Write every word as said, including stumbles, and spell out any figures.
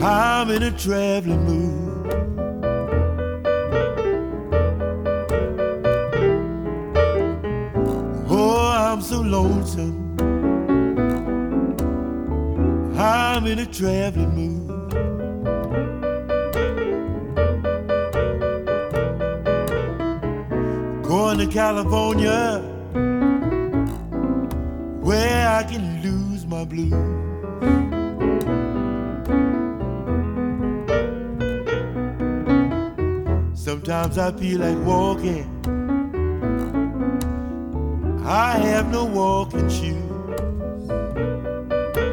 I'm in a traveling mood. Oh, I'm so lonesome. I'm in a traveling mood. Going to California, where I can lose my blues. Sometimes I feel like walking. I have no walking shoes.